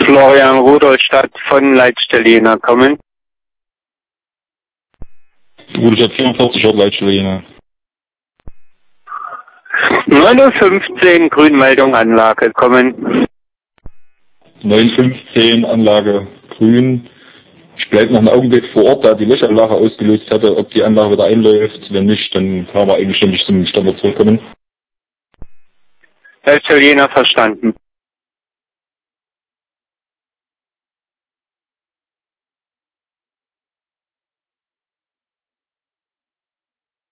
Florian Rudolstadt von Leitstelle Jena kommen. Rudolstadt 44, Ort Leitstelle Jena. 9:15 Grünmeldung Anlage kommen. 9:15 Anlage grün. Ich bleibe noch einen Augenblick vor Ort, da die Löschanlage ausgelöst hatte, ob die Anlage wieder einläuft. Wenn nicht, dann kann man eigenständig zum Standort zurückkommen. Leitstelle Jena verstanden.